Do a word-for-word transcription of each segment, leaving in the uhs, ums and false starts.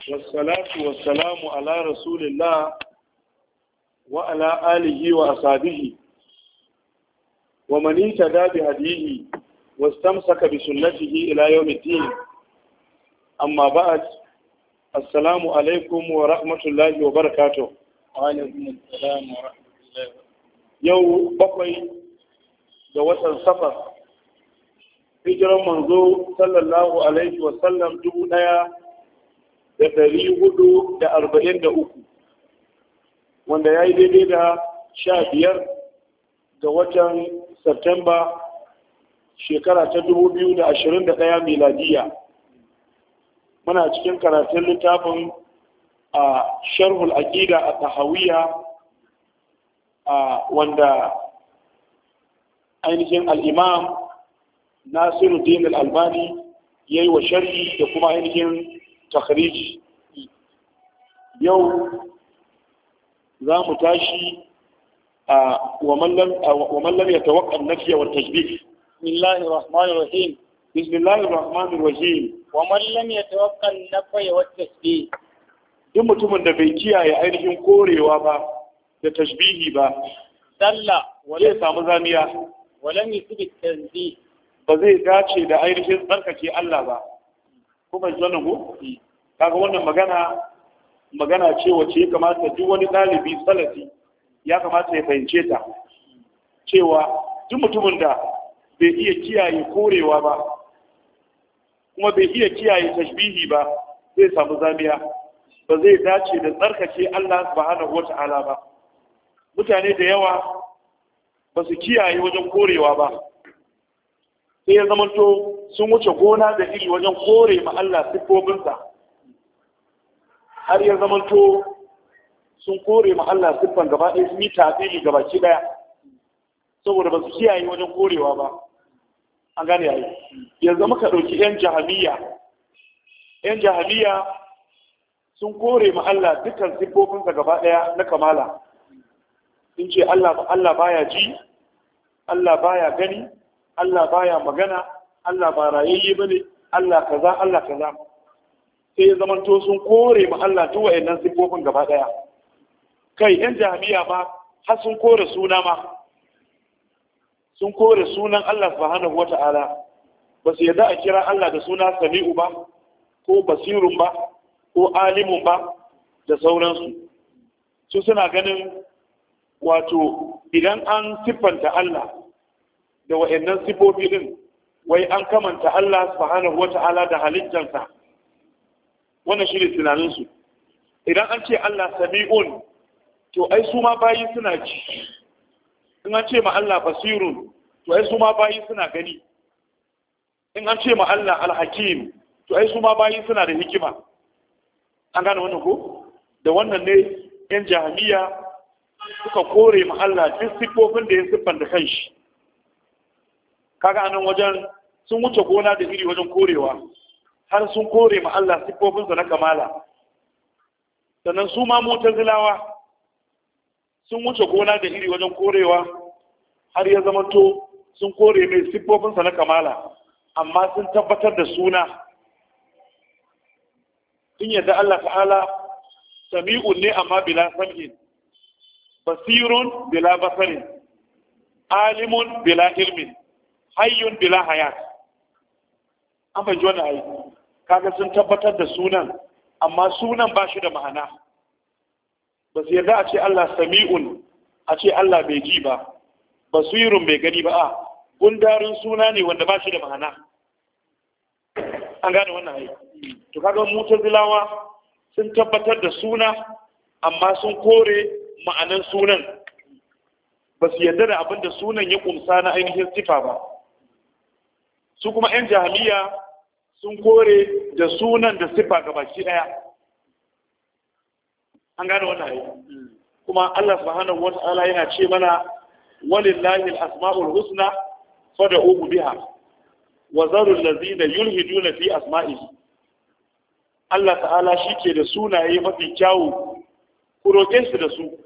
والصلاة والسلام على رسول الله وعلى آله وأصحابه ومن اهتدى بهديه واستمسك بسنته إلى يوم الدين. أما بعد، السلام عليكم ورحمة الله وبركاته. وعليكم السلام ورحمة الله. يوم بقي جوات السفر hijiran manzo sallallahu alaihi wasallam dubu ɗaya da dari hudu da arba'in da uku, wanda ya yi daidai da sha biyar ga watan Satamba shekara ta dubu biyu da ashirin da ɗaya miladiya. Muna cikin karatun littafin a sharhul aqida a tahawiyya a wanda ainihin al'imam Nasiruddin Al-Albani ya yi wa sharhi da kuma ainihin takhriji. Yau za mu tashi a wa mallam ya tawakkal nafiya wa tajbih. Bismillahir Rahmanir Rahim. Bismillahir Rahmanir Rahim. Wa man lam yatawakkal nafiya wa tasbih. Duk mutumin da bai kiyaye ainihin korewa ba da tashbihi ba, Dalla zai samu zamiya, wa lam yusbit tanzih. ba zai dace da ainihin tsarkake Allah ba. Kuma ji wannan ko? Kaga wannan magana magana ce wacce ya kamata duk wani ɗalibi salafi ya kamata ya fahimce ta, cewa duk mutumin da bai iya kiyaye korewa ba kuma bai iya kiyaye tashbihi ba zai samu zamiya, ba zai dace da tsarkake Allah subhanahu wata'ala ba. Mutane da yawa ba su kiyaye wajen korewa ba, sai ya zamanto sun wuce gona da iri wajen kore ma Allah siffofinsa, har ya zamanto sun kore ma Allah siffan gaba ɗaya, sun yi tafili gaba ki ɗaya saboda ba su kiyaye wajen korewa ba. An gane yayi. Yanzu muka ɗauki 'yan jahamiya 'yan jahamiya sun kore ma Allah dukkan siffofinsa gaba ɗaya na kamala. Sun ce Allah Allah baya ji, Allah baya gani, Allah baya magana, Allah ba rayayye bane, Allah kaza Allah kaza. Sai ya zamanto sun kore ma Allah duk wayannan sifofin gaba daya. Kai yan jahiliya ma har sun kore suna ma. Sun kore sunan Allah subhanahu wata'ala. Ba su yadda a kira Allah da suna Sami'u ba, ko Basirun ba, ko Alimun ba da sauransu. Su suna ganin wato idan an siffanta Allah da wa'annan sifofi din, wai an kamanta Allah subhanahu wata'ala da halittarsa. Wannan shi ne tunaninsu. Idan an ce Allah sami'un, to ai su ma bayi suna ji. In an ce ma Allah basirun, to ai su ma bayi suna gani. In an ce ma Allah alhakim, to ai su ma bayi suna da hikima. An gane wannan ko? Da wannan ne ‘yan jahamiya suka kore ma Allah duk sifofin da ya siffanta kanshi. Kaga anan wajen sun wuce gona da iri wajen korewa, har sun kore ma Allah siffofinsa na kamala. Sannan su ma mutazilawa sun wuce gona da iri wajen korewa, har ya zamanto sun kore mai siffofinsa na kamala, amma sun tabbatar da suna. Sun yadda Allah ta'ala sami'un ne amma bila sam'in, basirun bila basarin, alimun bila ilmin, hayyun bila hayat. An fahimci wannan ayi. Kaga sun tabbatar da sunan, amma sunan ba shi da ma'ana. Ba su yarda a ce Allah sami'un, a ce Allah bai ji ba, basirun bai gani ba, a gundarin suna ne wanda ba shi da ma'ana. An gane wannan ayi. To kaga mutazilawa sun tabbatar da suna, amma sun kore ma'anan sunan. Ba su yarda da abin da sunan ya kumsa na ainihin sifa ba. Su kuma 'yan jahiliya sun kore da sunan da siffa ga baki daya. An gane wannan ayi. Kuma Allah subhanahu wata'ala yana ce mana walillahi al-asma'ul husna fad'uhu biha wa zaru allazina yulhiduna fi asma'ihi. Allah ta'ala shike da sunaye mafi kyawu, ku roke su da su.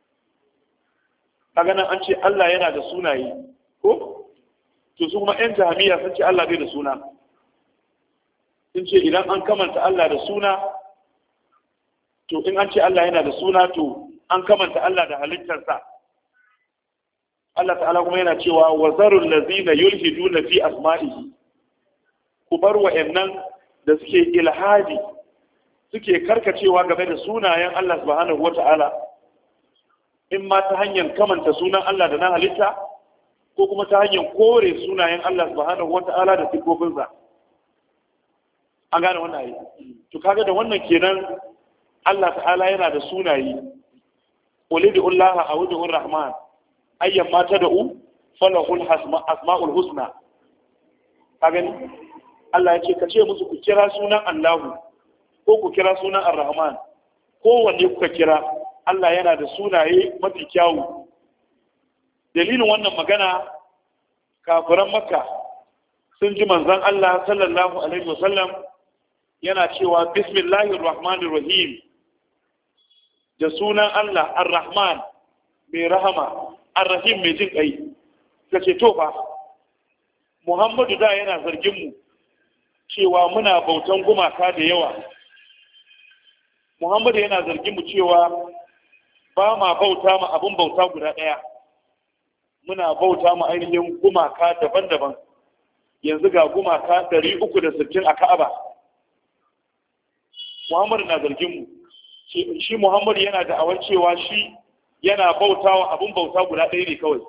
Kaga nan an ce Allah yana da sunaye ko? To su kuma 'yan jami'a sun ce Allah bai da suna. sun ce idan an kamanta Allah da suna to in an ce Allah yana da suna to an kamanta Allah da halittarsa. Allah ta'ala kuma yana cewa wa zarul ladzina yulhiduna fi asma'ihi, ku bar wa'annan da suke ilhadi suke karkacewa game da sunayen Allah subhanahu wata'ala, in ma ta hanyar kamanta sunan Allah da na halitta ko kuma ta hanyar kore sunayen Allah subhanahu wata'ala da sifofinsa. An gane wannan ayi. To kaga da wannan kenan Allah ta'ala yana da sunaye. Ulidullaha awudur rahman ayyan ma tad'u falahul asmaul husna. Kaga ni Allah ya ce ka ce musu ku kira sunan Allahu ko ku kira sunan Ar-Rahman, kowanne kuka kira Allah yana da sunaye mafi kyawu. Dalilin wannan magana, kafiran Makka sun ji manzon Allah sallallahu alaihi wasallam yana cewa bismillahir rahmanir rahim, da sunan Allah Ar-Rahman mai rahama, Ar-Rahim mai jin kai. Kace to fa Muhammadu da yana zargin mu cewa muna bautan gumaka da yawa. Muhammadu yana zargin mu cewa ba ma bauta ma abin bauta guda ɗaya, muna bauta ma ainihin gumaka daban-daban. Yanzu ga gumaka ɗari uku da sittin a Ka'aba. Muhammadu na zargin mu, shi Muhammadu yana da awar cewa shi yana bauta wa abin bauta guda ɗaya ne kawai.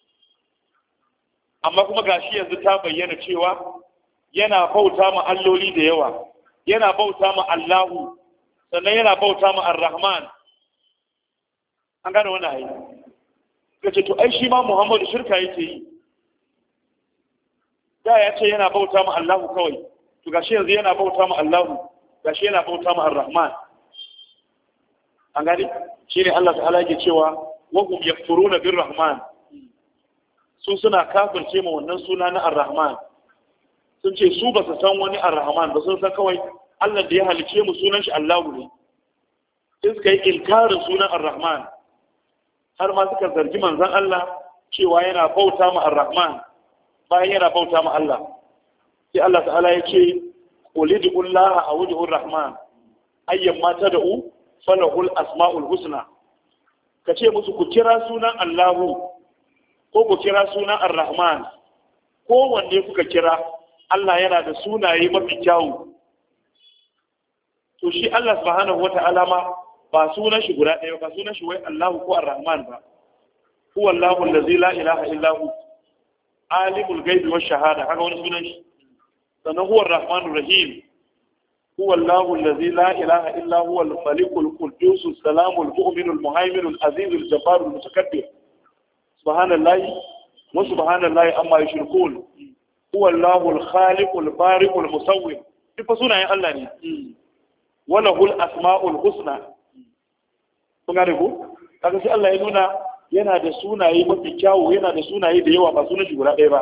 Amma kuma gashi yanzu ta bayyana cewa yana bauta ma alloli da yawa, yana bauta ma Allahu, sannan yana bauta ma Ar-Rahman. An gane wani ayi. Kace to ai shi ma Muhammadu shirka yake yi. Da ya ce yana bauta ma Allahu kawai, to gashi yanzu yana bauta ma Allahu, gashi yana bauta ma Ar-Rahman. An gane? Shine Allah ta'ala yake cewa wa hum yakfuruna bir-Rahman. Su suna kafirce ma wannan suna na Ar-Rahman. Sun ce su ba su san wani Ar-Rahman ba, sun san kawai Allah da ya halice mu sunan shi Allahu ne. Sai suka yi inkarin sunan Ar-Rahman. Har ma suka zargi manzon Allah cewa yana bauta ma Ar-Rahman bayan yana bauta ma Allah. Sai Allah ta'ala ya ce ulidullaha awudur rahman ayyan ma tad'u falahul asmaul husna. Kace musu ku kira sunan Allahu ko ku kira sunan Ar-Rahman, ko wanne kuka kira Allah yana da sunaye mafi kyawu. To shi Allah subhanahu wata'ala ma ba sunan shi guda ɗaya ba, sunan shi wai Allahu ko Ar-Rahman ba. Huwa Allahu allazi la ilaha illa hu alimul ghaibi wash shahada, haka wani sunan shi. Sannan huwa Ar-Rahmanur Rahim, huwa Allahu allazi la ilaha illa huwa al-malikul quddus as-salamul mu'minul muhaiminul azizul jabbarul mutakabbir. Subhanallahi wa subhanallahi amma yushrikun. Huwa Allahu al-khaliqul bari'ul musawwir. Duk fa sunayen Allah ne. Walahul asma'ul husna. Kun gane ko? Kaga sai Allah ya nuna yana da sunaye mafi kyawu, yana da sunaye da yawa, ba sunan shi guda ɗaya ba.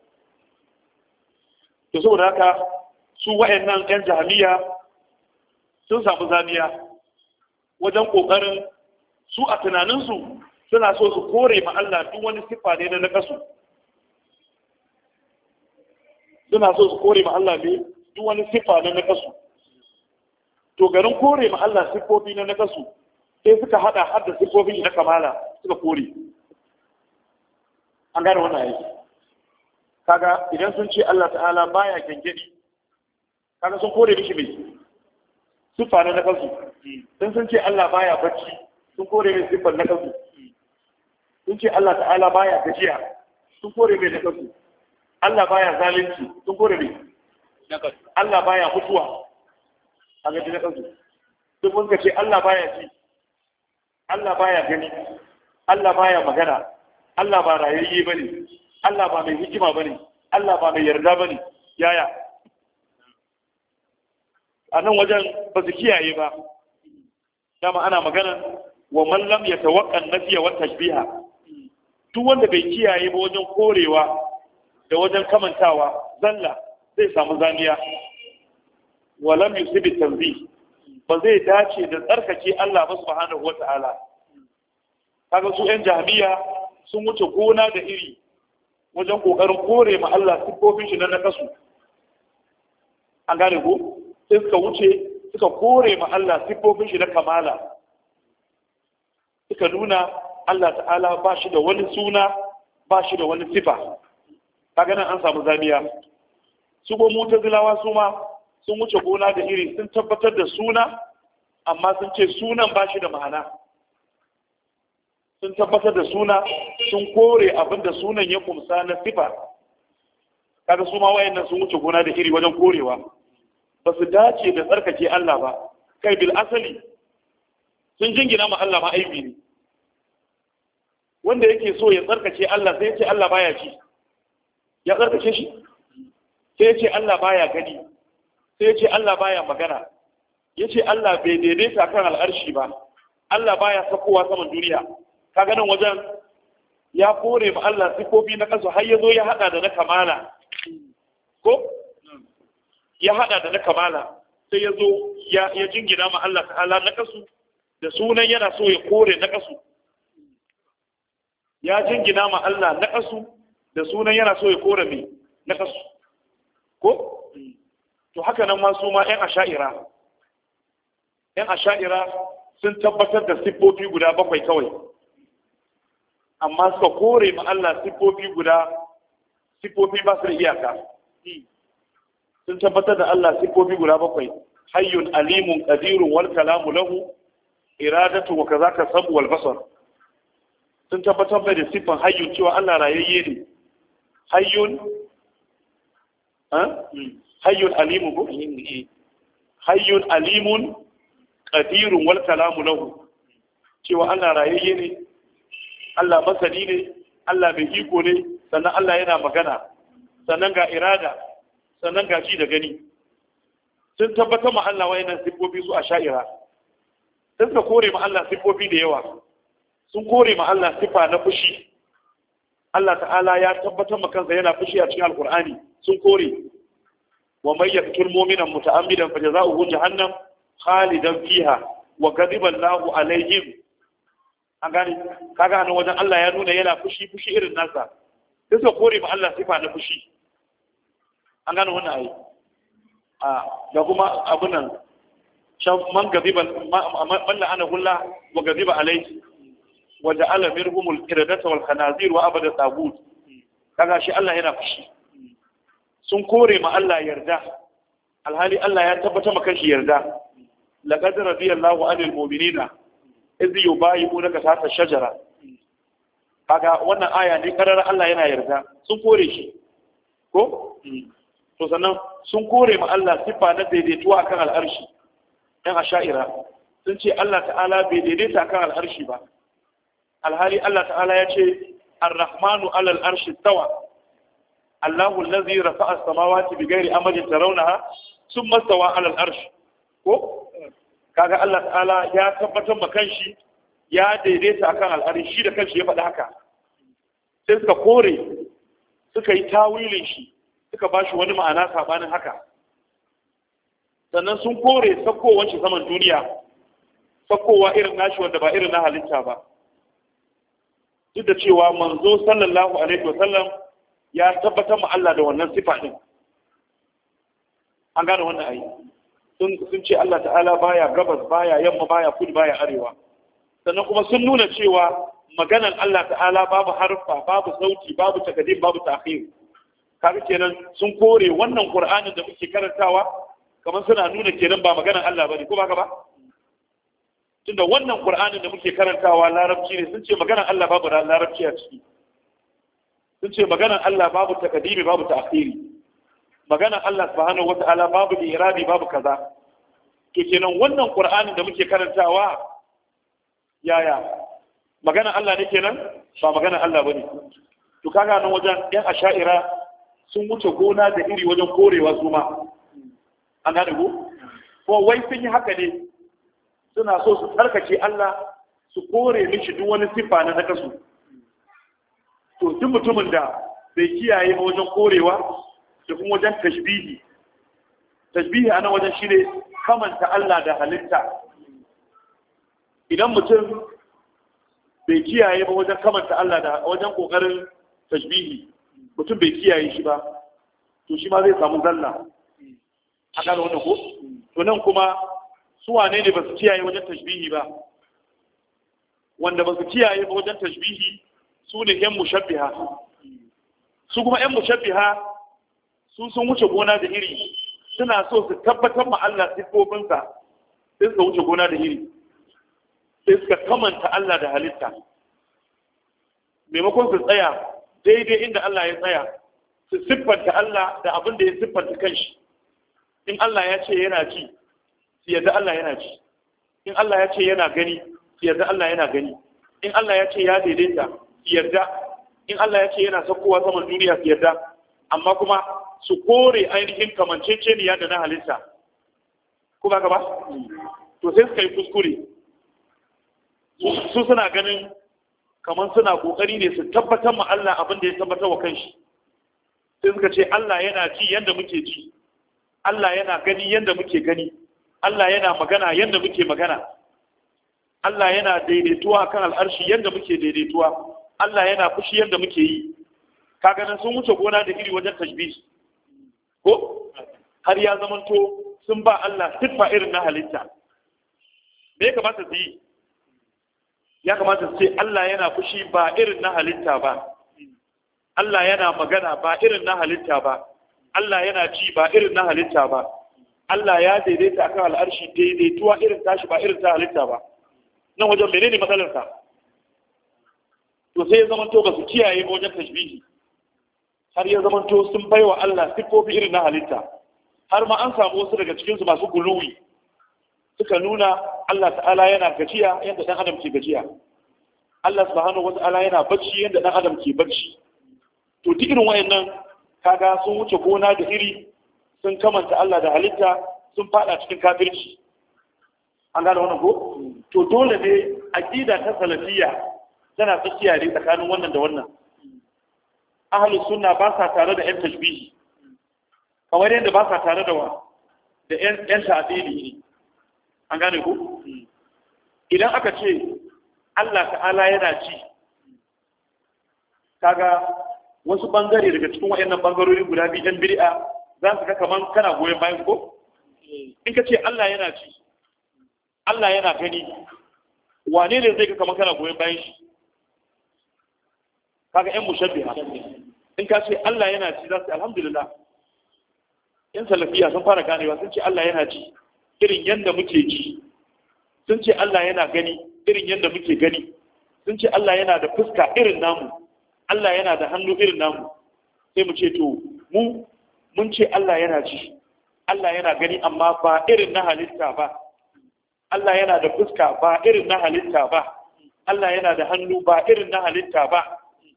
To saboda haka su wa'annan ƴan jahiliya sun samu zaniya wajen kokarin su a tunaninsu suna so su kore ma Allah duk wani siffa ne na nakasu. Suna so su kore ma Allah ne duk wani siffa na nakasu. To garin kore ma Allah siffofi na nakasu sai suka hada har da siffofin na kamala suka kore. An gane wannan aiki. Kaga idan sun ce Allah ta'ala baya gangadi, kaga sun kore mishi mai siffa na nakasu. Sun sun ce Allah baya bacci, sun kore mai siffar nakasu. Sun ce Allah ta'ala baya gajiya, sun kore mai nakasu. Allah baya zalunci, sun kore mai nakasu. Allah baya mutuwa, a gaji na kansu. Sun mun ce Allah baya ji, Allah baya gani, Allah baya magana, Allah ba rayayye bane, Allah ba mai hikima bane, Allah ba mai yarda bane. Yaya a nan wajen ba su kiyaye ba. Dama ana magana wa man lam yatawaqqa nafiya wa tashbiha. Duk wanda bai kiyaye ba wajen korewa da wajen kamantawa zalla zai samu zaniya. Wa lam yusib tanzih, ba zai dace da tsarkake Allah ba subhanahu wata'ala. Kaga su ƴan jahiliya sun wuce gona da iri wajen kokarin kore ma Allah siffofin shi na nakasu. An gane ko sai suka wuce suka kore ma Allah siffofin shi na kamala suka nuna Allah ta'ala ba shi da wani suna ba shi da wani sifa kaga nan an samu zamiya su go mutazilawa su ma sun wuce gona da iri sun tabbatar da suna amma sun ce sunan ba shi da ma'ana sun tabbatar da suna sun kore abin da sunan ya kumsa na sifa kaga su ma wayannan sun wuce gona da iri wajen korewa ba su dace da tsarkake Allah ba kai bil asali sun jingina ma Allah ma aibi ne wanda yake so ya tsarkake Allah sai ya ce Allah baya ci ya tsarkake shi sai ya ce Allah baya gani sai ya ce Allah baya magana ya ce Allah bai daidaita kan al'arshi ba Allah baya sakowa saman duniya kaga nan wajen ya kore ma Allah sifofi na kasu har ya zo ya hada da na kamala ko ya hada da na kamala sai ya zo ya jingina ma Allah ta'ala na kasu da sunan yana so ya kore na kasu ya jingina ma Allah na kasu da sunan yana so ya kore mai na kasu ko to haka nan ma su ma ƴan asha'ira ƴan asha'ira sun tabbatar da siffofi guda bakwai kawai amma suka kore ma Allah siffofi guda siffofi ba su da iyaka sun tabbatar da Allah siffofi guda bakwai hayyun alimun qadirun wal kalamu lahu iradatu wa kazaka sabu wal basar sun tabbatar da siffan hayyun cewa Allah rayayye ne hayyun ha hayyun alimun ko hayyun alimun qadirun wal kalamu lahu cewa Allah rayayye ne Allah masani ne Allah mai iko ne sannan Allah yana magana sannan ga irada sannan ga ci da gani sun tabbatar ma Allah wayannan siffofi su a sha'ira sun ka kore ma Allah siffofi da yawa sun kore ma Allah sifa na fushi Allah ta'ala ya tabbatar ma kansa yana fushi a cikin alkur'ani sun kore wa may yaqtul mu'mina muta'ammidan fajaza'uhu jahannam khalidan fiha wa ghadiba Allahu alaihim an gane kaga nan wajen Allah ya nuna yana fushi fushi irin nasa sai suka kore ma Allah sifa na fushi an gane wannan ayi a da kuma abun nan shan man ghadiba man la'ana hulla wa ghadiba alaihi wa ja'ala minhum al-qiradata wal khanazir wa abada tagut kaga shi Allah yana fushi sun kore ma Allah yarda alhali Allah ya tabbata maka shi yarda laqad radiyallahu 'anil mu'minina idh yubayyi'unaka tahta shajara kaga wannan aya ne karar Allah yana yarda sun kore shi ko to sannan sun kore ma Allah sifa na daidaituwa akan al'arshi ɗan asha'ira sun ce Allah ta'ala bai daidaita akan al'arshi ba alhali Allah ta'ala ya ce ar-rahmanu 'ala al-arshi tawa Allahu allazi rafa'a as-samawati bighairi amadin tarawnaha thumma stawa 'ala al-arsh ko kaga Allah ta'ala ya tabbatar ma kanshi ya daidaita akan al'arshi shi da kanshi ya faɗi haka sai suka kore suka yi tawilin shi suka bashi wani ma'ana sabanin haka sannan sun kore sakkowar shi saman duniya sakkowa irin nashi wanda ba irin na halitta ba duk da cewa manzo sallallahu alaihi wasallam ya tabbatar ma Allah da wannan sifa din an gane wannan ayi sun sun ce Allah ta'ala baya gabas baya yamma baya kudu baya arewa sannan kuma sun nuna cewa maganar Allah ta'ala babu harfa babu sauti babu takadim babu ta'khir kaga kenan sun kore wannan Qur'anin da muke karantawa kamar suna nuna kenan ba maganar Allah bane ko ba ka ba tunda wannan Qur'anin da muke karantawa larabci ne sun ce maganar Allah babu larabci a ciki sun ce maganar Allah babu takadimi babu ta'khiri maganar Allah subhanahu wata'ala babu iradi babu kaza to kenan wannan Qur'anin da muke karantawa yaya maganar Allah ne kenan ba maganar Allah bane to kaga nan wajen yan asha'ira sun wuce gona da iri wajen korewa su ma an gane ko ko wai sun yi haka ne suna so su tsarkake Allah su kore mishi duk wani sifa na nakasu to duk mutumin da bai kiyaye ba wajen korewa da kuma wajen tashbihi tashbihi a nan wajen shine kamanta Allah da halitta idan mutum bai kiyaye ba wajen kamanta Allah da wajen kokarin tashbihi mutum bai kiyaye shi ba to shi ma zai samu zalla a kan wannan ko to nan kuma su wane ne ba su kiyaye wajen tashbihi ba wanda ba su kiyaye ba wajen tashbihi su ne yan mushabbiha su kuma yan mushabbiha su sun wuce gona da iri suna so su tabbatar ma Allah sifofinsa sai suka wuce gona da iri sai suka kamanta Allah da halitta maimakon su tsaya daidai inda Allah ya tsaya su siffanta Allah da abin da ya siffanta kanshi in Allah ya ce yana ci su yadda Allah yana ci in Allah ya ce yana gani su yadda Allah yana gani in Allah ya ce ya daidaita su yarda in Allah ya ce yana saukowa saman duniya su yarda amma kuma su kore ainihin kamanceceniya da na halitta ko ba ka ba to sai suka yi kuskure su suna ganin kamar suna kokari ne su tabbatar ma Allah abin da ya tabbatar wa kanshi sai suka ce Allah yana ji yanda muke ji Allah yana gani yanda muke gani Allah yana magana yanda muke magana Allah yana daidaituwa kan al'arshi yanda muke daidaituwa Allah yana fushi yanda muke yi ka ganin sun wuce gona da iri wajen tashbih ko har ya zamanto sun ba Allah siffa irin na halitta me ya kamata su yi ya kamata su ce Allah yana fushi ba irin na halitta ba Allah yana magana ba irin na halitta ba Allah yana ci ba irin na halitta ba Allah ya daidaita akan al'arshi daidaituwa irin tashi ba irin ta halitta ba nan wajen menene matsalar sa to sai ya zamanto ba su kiyaye ba wajen tashbihi har ya zamanto sun baiwa Allah siffofi irin na halitta har ma an samu wasu daga cikin su masu guluwi suka nuna Allah ta'ala yana gajiya yadda dan adam ke gajiya Allah subhanahu wata'ala yana bacci yadda dan adam ke bacci to duk irin wayannan kaga sun wuce gona da iri sun kamanta Allah da halitta sun fada cikin kafirci an gane wannan ko to dole ne aqida ta salafiyya tana tsakiya ne tsakanin wannan da wannan ahlus sunna ba sa tare da yan tashbihi kamar yadda ba sa tare da wa da yan yan ta'dili an gane ko idan aka ce Allah ta'ala yana ci kaga wasu bangare daga cikin wayannan bangarori guda biyu ɗan bid'a za su ga kaman kana goyon bayan ko in ka ce Allah yana ci Allah yana gani wane ne zai ga kaman kana goyon bayan shi kaga ƴan mushabbiha in ka ce Allah yana ci za su alhamdulillah ƴan salafiya sun fara ganewa sun ce Allah yana ci irin yanda muke ji sun ce Allah yana gani irin yanda muke gani sun ce Allah yana da fuska irin namu Allah yana da hannu irin namu sai mu ce to mu mun ce Allah yana ci Allah yana gani amma ba irin na halitta ba Allah yana da fuska ba irin na halitta ba Allah yana da hannu ba irin na halitta ba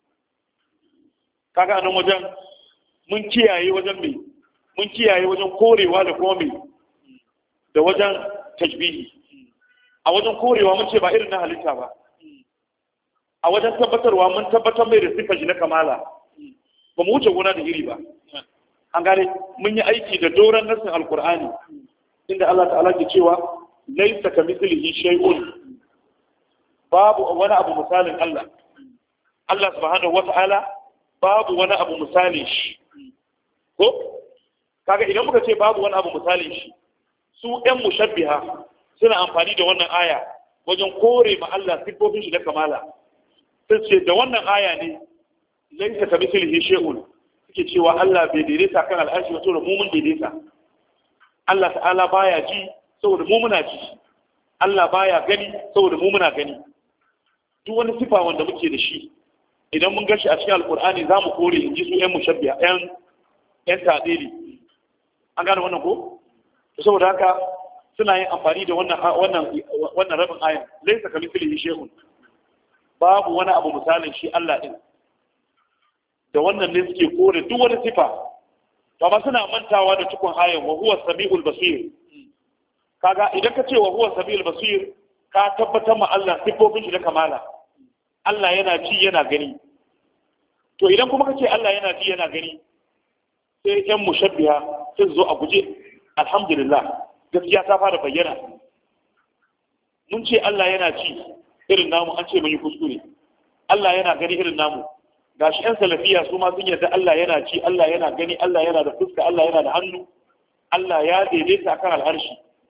kaga nan wajen mun kiyaye wajen me mun kiyaye wajen korewa da kuma me da wajen tajbihi a wajen korewa mun ce ba irin na halitta ba a wajen tabbatarwa mun tabbatar mai da siffar shi na kamala ba mu wuce gona da iri ba an gane mun yi aiki da doron nassin alkur'ani inda Allah ta'ala ke cewa laysa kamithlihi shay'un babu wani abu misalin Allah Allah subhanahu wata'ala babu wani abu misalin shi ko kaga idan muka ce babu wani abu misalin shi su ɗan mushabbiha suna amfani da wannan aya wajen kore ma Allah siffofin shi na kamala sai ce da wannan aya ne laysa kamithlihi shay'un suke cewa Allah bai daidaita kan al'arshi ba saboda mu mun daidaita Allah ta'ala baya ji saboda mu muna ji Allah baya gani saboda mu muna gani duk wani sifa wanda muke da shi idan mun gashi a cikin alqur'ani zamu kore in ji su ƴan mushabbiha ƴan ƴan ta'dili an gane wannan ko saboda haka suna yin amfani da wannan wannan wannan rabin ayan laysa kamithlihi shay'un babu wani abu misalin shi Allah din da wannan ne suke kore duk wani sifa to amma suna mantawa da cikon ayan wa huwa samiul basir kaga idan ka ce wa huwa samiul basir ka tabbatar ma Allah sifofin shi da kamala Allah yana ji yana gani to idan kuma ka ce Allah yana ji yana gani sai yan mushabbiha sai zo a guje alhamdulillah gaskiya ta fara bayyana mun ce Allah yana ci irin namu an ce mun yi kuskure Allah yana gani irin namu gashi yan salafiya su ma sun yarda Allah yana ci Allah yana gani Allah yana da fuska Allah yana da hannu Allah ya daidaita kan al'arshi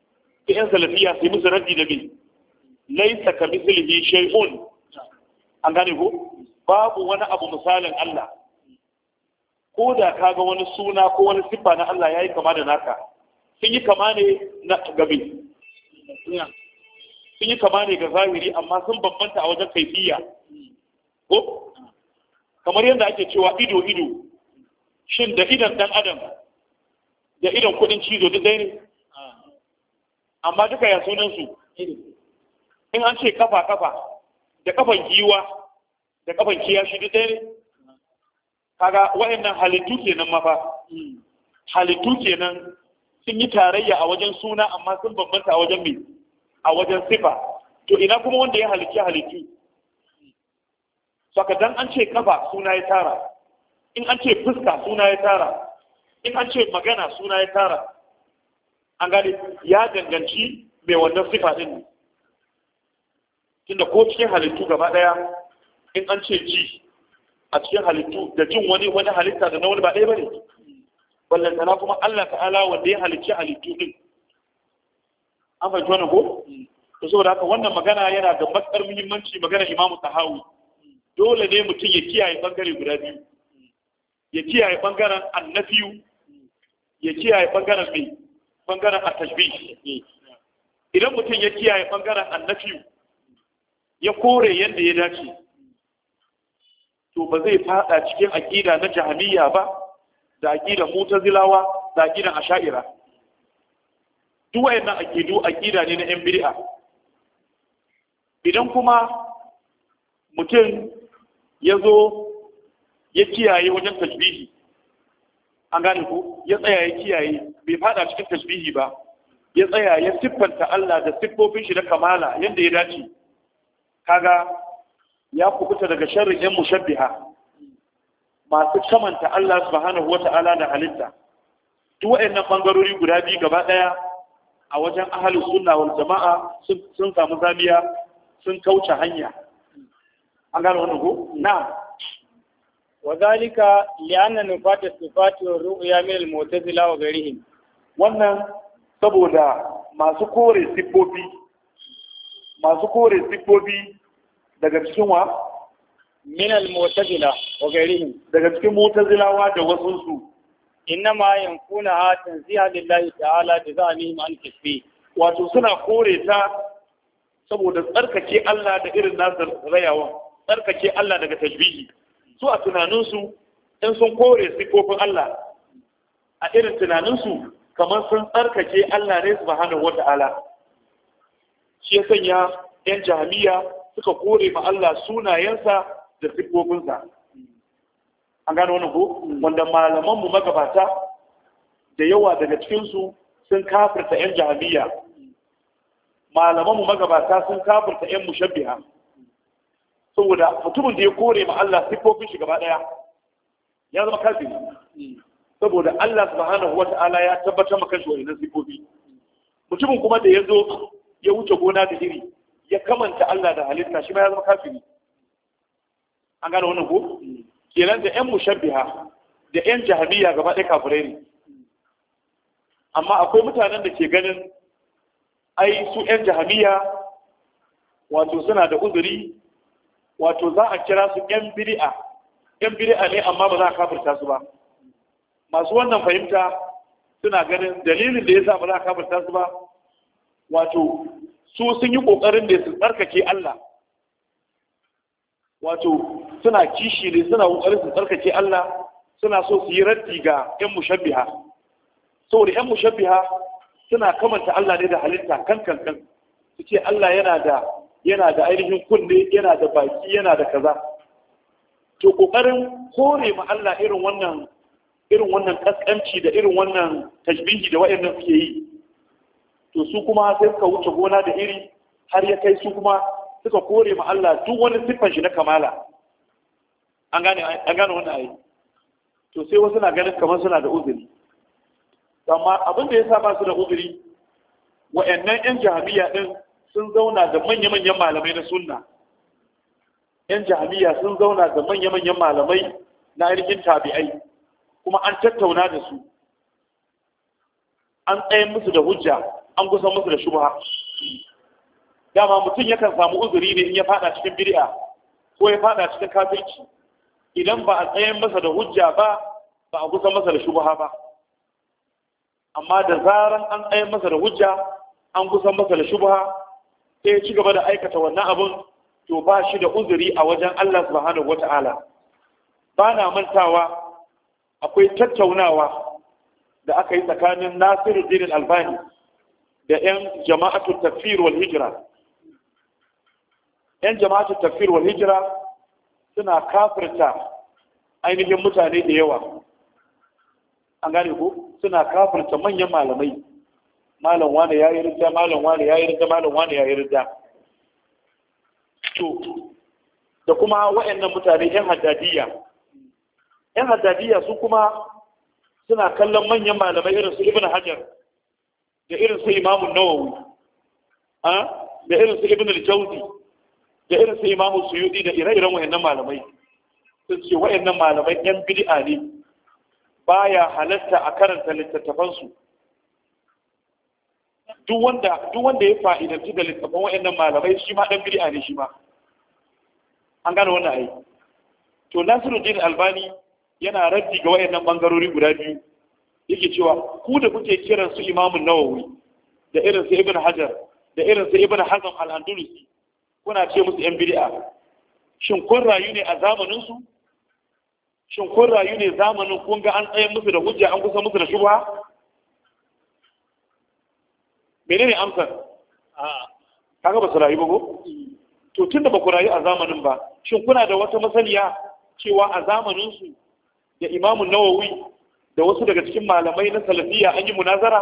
sai yan salafiya sai musu raddi da me laisa ka mislihi shay'un, an gane ko babu wani abu misalin Allah. Ko da ka ga wani suna ko wani siffa na Allah yayi kama da naka, sun yi kama ne na gabe, sun yi kama ne ga zahiri amma sun bambanta a wajen kaifiya. Ko kamar yadda ake cewa ido ido, shin da idan dan adam da idan kudin cizo duk ɗaya ne? Amma duka ya sunan su. In an ce kafa kafa da kafan giwa da kafan kiyashi duk ɗaya ne? Kaga wayannan halittu kenan ma fa. Halittu kenan sun yi tarayya a wajen suna amma sun bambanta a wajen me? A wajen sifa. To ina kuma wanda ya halicci halittu? Saka dan an ce kafa suna ya tara, in an ce fuska suna ya tara, in an ce magana suna ya tara, an gane ya danganci mai wannan sifa din ne. Tunda ko cikin halittu gaba daya in an ce ji a cikin halittu da jin wani wani halitta da na wani ba ɗaya bane. Wallan sana kuma Allah ta'ala wanda ya halicci halittu din. An fahimci wannan ko? To saboda haka wannan magana yana da matsar muhimmanci, magana Imam Tahawi. Dole ne mutum ya kiyaye bangare guda biyu. Ya kiyaye bangaren annafiyu, ya kiyaye bangaren mai bangaren at-tashbih. Idan mutum ya kiyaye bangaren annafiyu ya kore yadda ya dace, to ba zai fada cikin aqida na Jahmiyya ba, da aqida Mu'tazilawa, da aqidan Ash'ariyya. Duk wayannan aqidu aqida ne na yan bid'a. Idan kuma mutum ya zo ya kiyaye wajen tashbihi, an gane ko ya tsaya ya kiyaye bai fada cikin tashbihi ba, ya tsaya ya siffanta Allah da siffofin shi na kamala yadda ya dace, kaga ya kubuta daga sharrin yan mushabbiha masu kamanta Allah subhanahu wata'ala da halitta. Duk waɗannan bangarori guda biyu gaba ɗaya a wajen ahlus sunna wal jama'a sun samu zamiya, sun kauce hanya. An gano wannan ko? Na'am. Wa zalika li'anna nufat as-sifat wa ru'ya min al-mu'tazila wa ghayrihim. Wannan saboda masu kore siffofi masu kore siffofi daga cikin wa min al-mu'tazila wa ghayrihim, daga cikin mu'tazilawa da wasu su, innama yankuna tanziha lillahi ta'ala da zalihim an kasbi, wato suna kore ta saboda tsarkake Allah da irin nasu rayawa, tsarkake Allah daga tajbihi. Su a tunaninsu in sun kore siffofin Allah a irin tunaninsu kamar sun tsarkake Allah ne subhanahu wata'ala. Shi ya sanya yan Jahmiyya suka kore ma Allah sunayensa da siffofinsa. An gano wannan ko? Wanda malamanmu magabata da yawa daga cikinsu sun kafirta yan Jahmiyya. Malamanmu magabata sun kafirta yan mushabbiha. Saboda mutumin da ya kore ma Allah siffofin shi gaba daya ya zama kafiri. Saboda Allah subhanahu wata'ala ya tabbatar maka shi wannan siffofi. Mutumin kuma da ya zo ya wuce gona da iri ya kamanta Allah da halitta, shi ma ya zama kafiri. An gano wannan ko? Kenan da ƴan mushabbiha da ƴan jahmiya gaba ɗaya kafirai ne. Amma akwai mutanen da ke ganin ai su ƴan jahmiya wato suna da uzuri, wato za a kira su ƴan bid'a. Ƴan bid'a ne amma ba za a kafirta su ba. Masu wannan fahimta suna ganin dalilin da yasa ba za a kafirta su ba, wato su sun yi kokarin da su tsarkake Allah. Wato suna kishi ne, suna kokarin su tsarkake Allah, suna so su yi raddi ga ƴan mushabbiha. Saboda ƴan mushabbiha suna kamanta Allah ne da halitta kan kan kan. Su ce Allah yana da yana da ainihin kunne, yana da baki, yana da kaza. To kokarin kore ma Allah irin wannan irin wannan kaskanci da irin wannan tashbihi da wayannan suke yi. To su kuma sai suka wuce gona da iri har ya kai su kuma suka kore ma Allah duk wani siffan shi na kamala. An gane an gane wannan ayi. To sai wasu na ganin kamar suna da uzuri. Amma abin da yasa ba su da uzuri, wayannan ƴan jahmiya din sun zauna da manya-manyan malamai na sunna. Ƴan jahmiya sun zauna da manya-manyan malamai na ainihin tabi'ai, kuma an tattauna da su, an tsaye musu da hujja, an kusan musu da shubha. Dama mutum yakan samu uzuri ne in ya fada cikin bid'a ko ya fada cikin kafirci idan ba a tsayen masa da hujja ba ba a kusan masa da shubha ba. Amma da zaran an tsayen masa da hujja an kusan masa da shubha sai ya ci gaba da aikata wannan abun, to ba shi da uzuri a wajen Allah subhanahu wata'ala. Ba na mantawa akwai tattaunawa da aka yi tsakanin Nasiruddin Albani da 'yan jama'atu tafsir wal hijra. 'Yan jama'atu tafsir wal hijra suna kafirta ainihin mutane da yawa. An gane ko suna kafirta manyan malamai. Malam wane ya yi ridda, malam wane ya yi ridda, malam wane ya yi ridda. To, da kuma waɗannan mutane 'yan haddadiyya. 'Yan haddadiyya su kuma suna kallon manyan malamai irin su Ibn Hajar da irin su Imam Nawawi, da irin su Ibn al-Jawzi da irin su Imam Suyuti da ire-iren waɗannan malamai. Sun ce waɗannan malamai 'yan bid'a ne, baya halatta a karanta littattafansu. Duk wanda duk wanda ya fa'idanci da littattafan waɗannan malamai shi ma ɗan bid'a ne shi ma. An gane wannan ai. To Nasiruddin Albani yana raddi ga wayannan bangarori guda biyu. Yake cewa ku da kuke kiran su Imam Nawawi da irin su Ibn Hajar da irin su Ibn Hazm al-Andalusi kuna ce musu yan bid'a. Shin kun rayu ne a zamanin su? Shin kun rayu ne zamanin kun ga an tsaye musu da hujja an kusa musu da shubha? Menene amsar? A kaga ba su rayu ba ko? To tun da ba ku rayu a zamanin ba, shin kuna da wata masaniya cewa a zamaninsu da imamun Nawawi da wasu daga cikin malamai na salafiya an yi munazara?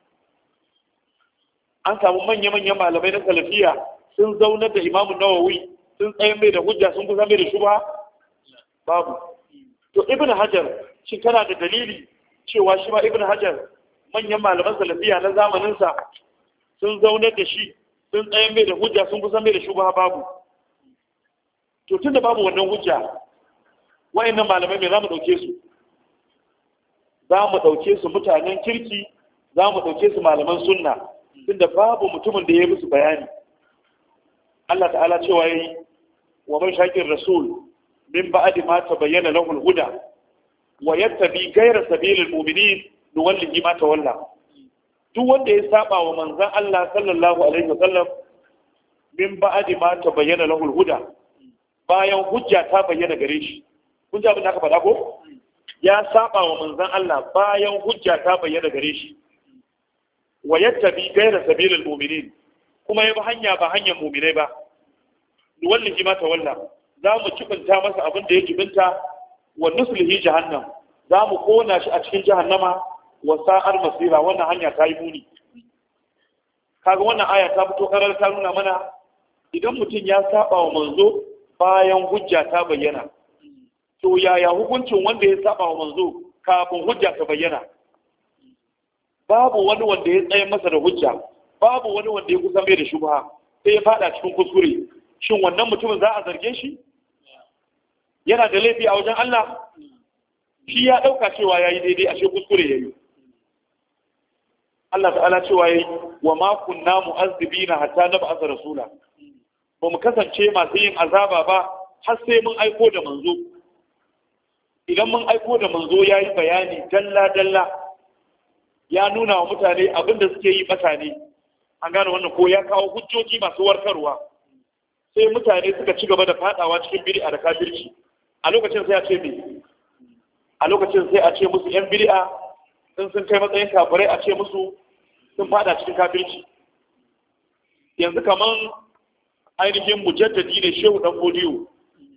An samu manya-manyan malamai na salafiya sun zaunar da imamun Nawawi sun tsaye mai da hujja sun kusa mai da shubha? Babu. To Ibn Hajar, shin kana da dalili cewa shi ma Ibn Hajar manyan malaman salafiya na zamaninsa sun zaunar da shi sun tsayen mai da hujja sun kusan mai da shubha? Babu. To tunda babu wannan hujja, wayannan malamai me za mu dauke su? Za mu dauke su mutanen kirki, za mu dauke su malaman sunna, tunda babu mutumin da ya musu bayani. Allah ta'ala cewa yayi wa man shaqir rasul min ba'di ma tabayyana lahu al-huda wa yattabi ghayra sabilil mu'minin nuwallihi ma tawalla. Duk wanda ya saba wa manzon Allah sallallahu alaihi wasallam min ba'di ma tabayyana lahu al-huda, bayan hujja ta bayyana gare shi. Kun ji abin da aka faɗa ko? Ya saba wa manzon Allah bayan hujja ta bayyana gare shi. Wa yattabi ghayra sabilil mu'minin, kuma ya bi hanya ba hanyar mu'minai ba. Nuwallihi ma tawalla, za mu kibinta masa abin da ya kibinta, wa nuslihi jahannam, za mu kona shi a cikin jahannama, wa sa'ar masira. Wannan hanya ta yi muni. Kaga wannan aya ta fito karar ta nuna mana idan mutum ya saba wa manzo bayan hujja ta bayyana, to yaya hukuncin wanda ya saba wa manzo kafin hujja ta bayyana? Babu wani wanda ya tsaye masa da hujja, babu wani wanda ya kusa mai da shubha, sai ya fada cikin kuskure. Shin wannan mutumin za a zarge shi? Yana da laifi a wajen Allah? Shi ya dauka cewa yayi daidai, ashe kuskure yayi. Allah ta'ala cewa yayi wa ma kunna mu'azzibina hatta nab'atha rasula. Ba mu kasance masu yin azaba ba har sai mun aiko da manzo. Idan mun aiko da manzo yayi bayani dalla dalla, ya nuna wa mutane abin da suke yi bata ne. An gane wannan ko ya kawo hujjoji masu warkarwa. Sai mutane suka ci gaba da fadawa cikin bid'a da kafirci. A lokacin sai a ce me? A lokacin sai a ce musu yan bid'a, sun sun kai matsayin kafirai a ce musu sun fada cikin kafirci. Yanzu kaman ainihin mujaddadi ne Shehu Dan Fodiyo.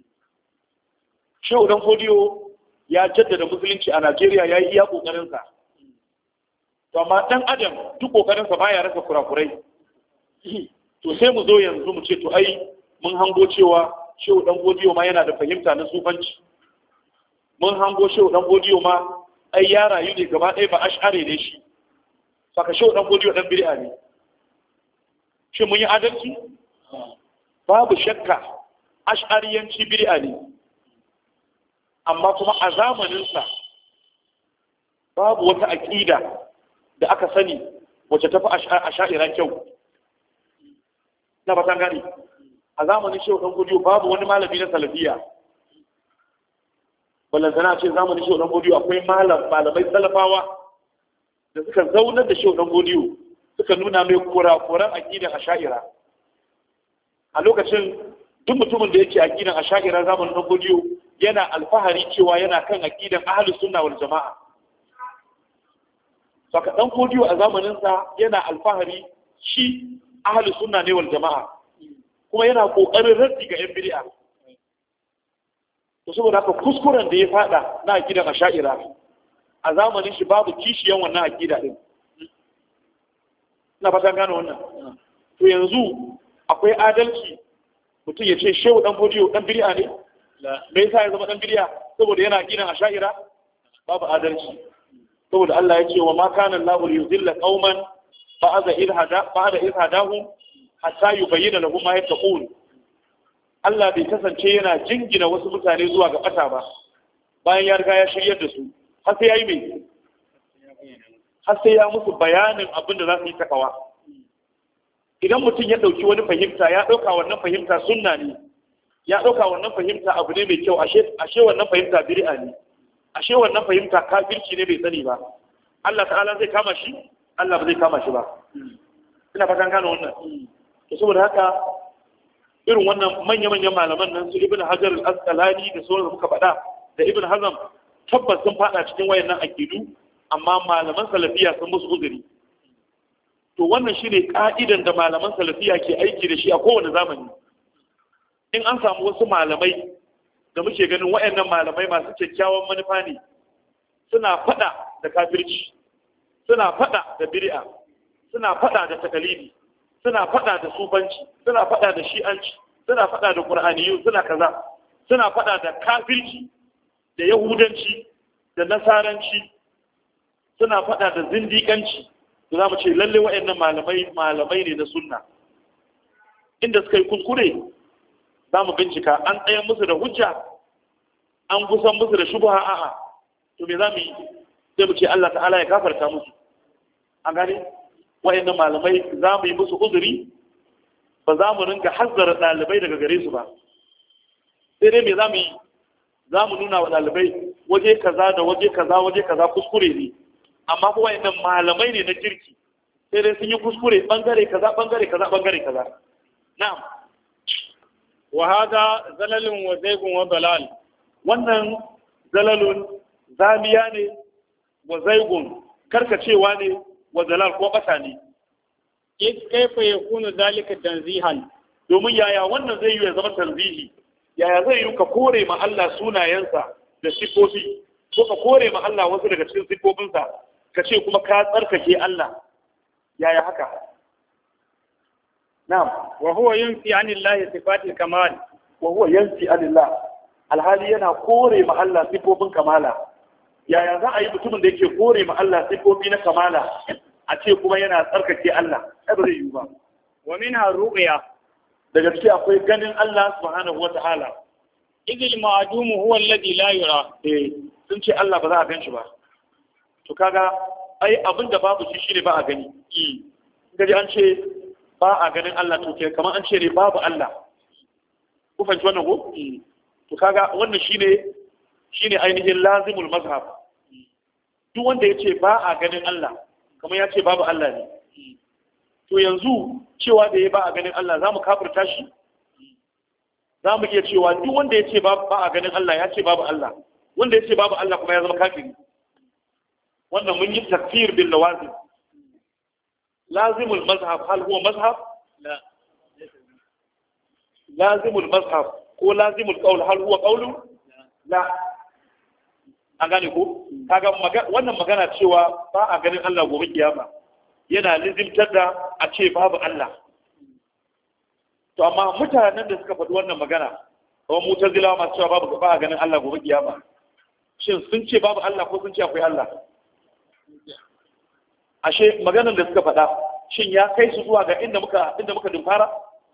Shehu Dan Fodiyo ya jaddada musulunci a Najeriya, ya yi iya kokarinsa. To amma dan adam duk kokarinsa baya rasa kurakurai. To sai mu zo yanzu mu ce to ai mun hango cewa Shehu Dan Fodiyo ma yana da fahimta na sufanci. Mun hango Shehu Dan Fodiyo ma ai ya rayu ne gaba ɗaya ba ash'ari ne shi. Saka Shehu Dan Fodiyo dan bid'a ne. Shin mun yi adalci? Babu shakka ash'ariyanci bid'a ne. Amma kuma a zamaninsa babu wata aƙida da aka sani wacce tafi asha'ira kyau na ba tan gani a zamanin shehu dan godiyo babu wani malami na salafiya ballantana ce zamanin shehu dan godiyo akwai malam malamai salafawa da suka zaunar da shehu dan godiyo suka nuna mai kurakuran aqidan asha'ira a lokacin duk mutumin da yake aqidan asha'ira zamanin dan godiyo yana alfahari cewa yana kan aqidan ahlus sunna wal jamaa saka dan godiyo a zamanin sa yana alfahari shi ahlus sunna ne wal jamaa kuma yana kokarin raddi ga yan bid'a to saboda haka kuskuren da ya fada na aqidan asha'ira a zamanin shi babu kishiyan wannan aqida din ina fatan gano wannan to yanzu akwai adalci mutum ya ce shehu dan godiyo dan bid'a ne me yasa ya zama dan bid'a saboda yana aqidan asha'ira babu adalci saboda Allah ya ce wa ma kana Allahu yuzilla qauman ba'da irhada ba'da irhadahum hatta yubayyana lahum ma yattaqun Allah bai kasance yana jingina wasu mutane zuwa ga bata ba bayan ya riga ya shiryar da su har sai yayi mai har sai ya musu bayanin abin da za su yi takawa idan mutum ya dauki wani fahimta ya dauka wannan fahimta sunna ne ya dauka wannan fahimta abu ne mai kyau ashe ashe wannan fahimta bid'a ne ashe wannan fahimta kafirci ne bai sani ba Allah ta'ala zai kama shi Allah ba zai kama shi ba ina fatan gano wannan to saboda haka irin wannan manya-manyan malaman nan su ibn hajar al-asqalani da sauran da muka faɗa da ibn hazm tabbas sun faɗa cikin wayannan akidu amma malaman salafiya sun musu uzuri to wannan shine ka'idan da malaman salafiya ke aiki da shi a kowane zamani in an samu wasu malamai da muke ganin wayannan malamai masu kyakkyawan manufa ne suna faɗa da kafirci suna faɗa da bid'a suna faɗa da takalidi suna faɗa da sufanci suna faɗa da shi'anci suna faɗa da ƙur'aniyu suna kaza suna faɗa da kafirci da yahudanci da nasaranci suna faɗa da zindiƙanci da za mu ce lalle waɗannan malamai malamai ne na sunna inda suka yi kuskure za mu bincika an tsayan musu da hujja an kusan musu da shubha a'a to me za mu yi sai mu ce Allah ta'ala ya gafarta musu an gane wayannan malamai za mu yi musu uzuri ba za mu ringa hazzara ɗalibai daga gare su ba sai dai me za mu yi za mu nuna wa ɗalibai waje kaza da waje kaza waje kaza kuskure ne amma kuma wayannan malamai ne na kirki sai dai sun yi kuskure bangare kaza bangare kaza bangare kaza na'am wa hada zalalun wa zaygun wa dalal wannan zalalun zamiya ne wa zaygun karkacewa ne wa dalal ko bata ne kaifa yakunu zalika tanzihan domin yaya wannan zai yi ya zama tanzihi yaya zai yi ka kore ma Allah sunayensa da sifofi ko ka kore ma Allah wasu daga cikin sifofinsa ka ce kuma ka tsarkake Allah yaya haka na'am wa huwa yunfi anillahi sifatil kamal wa huwa yanfi anillah alhali yana kore ma Allah sifofin kamala yaya za a yi mutumin da yake kore ma Allah sifofi na kamala a ce kuma yana tsarkake Allah ba zai yi ba wa minha ru'ya daga cikin akwai ganin Allah subhanahu wata'ala idil ma'dum huwa alladhi la yura eh sun ce Allah ba za a gan shi ba to kaga ai abin da babu shi shine ba a gani gaji an ce ba a ganin Allah to ke kamar an ce ne babu Allah ku fahimci wannan ko to kaga wannan shine shine ainihin lazimul mazhab duk wanda yace ba a ganin Allah kamar ya ce babu Allah ne to yanzu cewa da ya ba a ganin Allah za mu kafirta shi za mu iya cewa duk wanda ya ce ba a ganin Allah ya ce babu Allah wanda ya ce babu Allah kuma ya zama kafiri wannan mun yi takfir bil lawazim lazimul mazhab hal huwa mazhab la lazimul mazhab ko lazimul qawl hal huwa qawlu la an gane ko kaga wannan magana cewa ba a ganin Allah gobe kiyama yana lizimtar da a ce babu Allah to amma mutanen da suka faɗi wannan magana kamar mutazilawa masu cewa babu ba a ganin Allah gobe kiyama shin sun ce babu Allah ko sun ce akwai Allah ashe maganar da suka faɗa shin ya kai su zuwa ga inda muka inda muka dumfara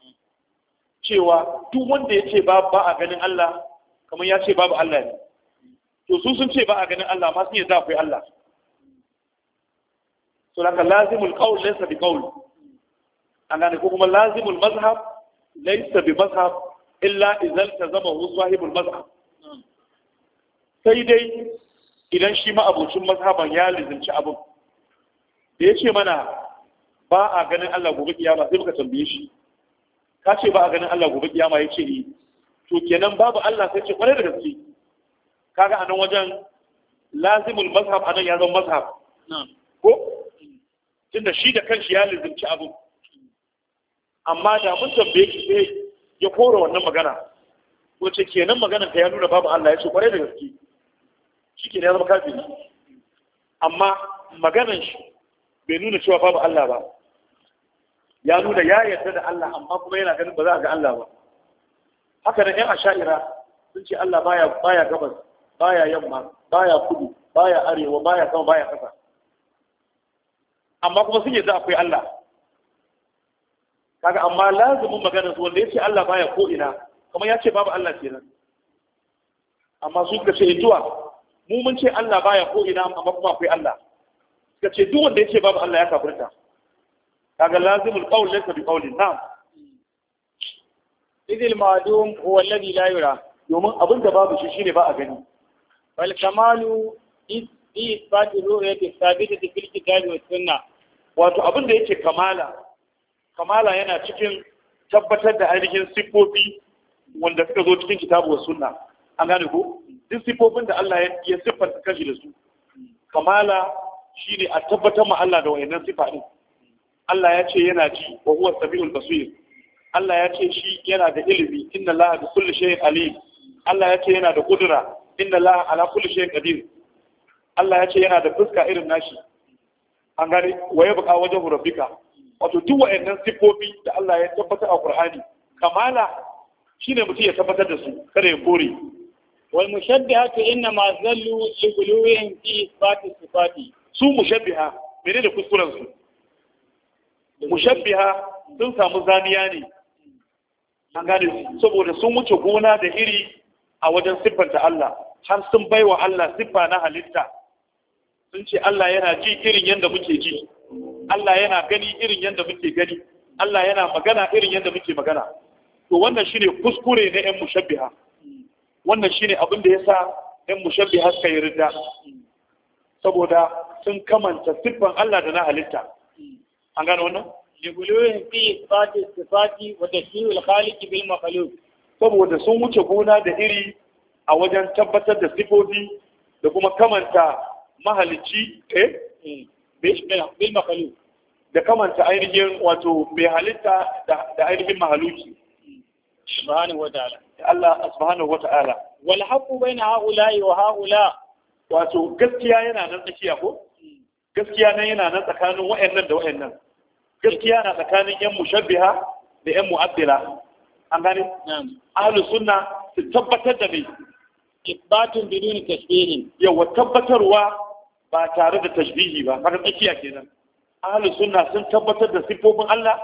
cewa duk wanda ya ce ba a ganin Allah kamar ya ce babu Allah ne to su sun ce ba a ganin Allah ma sun yadda akwai Allah so haka lazimul qawl laysa bi qawl an gane ko kuma lazimul mazhab laysa bi mazhab illa idan tazamahu sahibul mazhab sai dai idan shi ma abocin mazhaban ya lizinci abin da ya ce mana ba a ganin Allah gobe kiyama sai muka tambaye shi ka ce ba a ganin Allah gobe kiyama ya ce ni to kenan babu Allah sai ce kwarai da gaske kaga anan wajen lazimul mazhab anan ya zama mazhab ko tunda shi da kanshi ya lizinci abin amma da mun tambaye shi sai ya kora wannan magana wace kenan maganar ka ya nuna babu Allah ya ce kwarai da gaske shi ke ya zama kafiri amma maganar shi bai nuna cewa babu Allah ba ya nuna ya yarda da Allah amma kuma yana ganin ba za a ga Allah ba haka nan yan asha'ira sun ce Allah baya baya gabas baya yamma baya kudu baya arewa baya sama baya kasa amma kuma sun yarda akwai Allah kaga amma lazumin maganar su wanda ya ce Allah baya ko ina kuma ya ce babu Allah kenan amma su suka ce intuwa mu mun ce Allah baya ko ina amma kuma akwai Allah suka ce duk wanda ya ce babu Allah ya kafirta kaga lazimul qawl laysa bi qawlin na'am idil ma'dum huwa alladhi la yura domin abinda babu shi shine ba a gani wal kamalu is isbatu ru'yati thabitati fil kitabi was sunnah wato abinda yake kamala kamala yana cikin tabbatar da ainihin siffofi wanda suka zo cikin kitabu wa sunna an gane ko duk siffofin da Allah ya siffanta kashi da su kamala shine a tabbatar ma Allah da wayannan sifa din Allah ya ce yana ji wa huwa samiul basir Allah ya ce shi yana da ilimi inna Allah bi kulli shay'in alim Allah ya ce yana da kudura inna Allah ala kulli shay'in qadir Allah ya ce yana da fuska irin nashi an gane wa yabqa wajhu rabbika wato duk wayannan siffofi da Allah ya tabbatar a Qur'ani kamala shine mutum ya tabbatar da su kada ya kore wal mushabbihatu inna ma zallu li quluwihim fi isbati sifati su mushabbiha menene kuskuren su mushabbiha sun samu zaniya ne an gane saboda sun wuce gona da iri a wajen siffanta Allah har sun baiwa Allah siffa na halitta sun ce Allah yana ji irin yadda muke ji Allah yana gani irin yadda muke gani Allah yana magana irin yadda muke magana to wannan shine kuskure na ƴan mushabbiha wannan shine abin da yasa ƴan mushabbiha suka yi ridda saboda sun kamanta siffan Allah da na halitta an gano wannan liguluhin fi isbati sifati wa tashbihul khaliq bil makhluq saboda sun wuce gona da iri a wajen tabbatar da sifofi da kuma kamanta mahalicci eh bil makhluq da kamanta ainihin wato mai halitta da ainihin mahaluki subhanahu wa ta'ala Allah subhanahu wa ta'ala wal haqqu baina haula'i wa haula wato gaskiya yana nan tsakiya ko gaskiya nan yana nan tsakanin wayannan da wayannan gaskiya na tsakanin yan mushabbiha da yan mu'addila an gane ahlus sunna su tabbatar da mai isbatun biduni tashbihin yawa tabbatarwa ba tare da tashbihi ba haka tsakiya kenan ahlus sunna sun tabbatar da sifofin Allah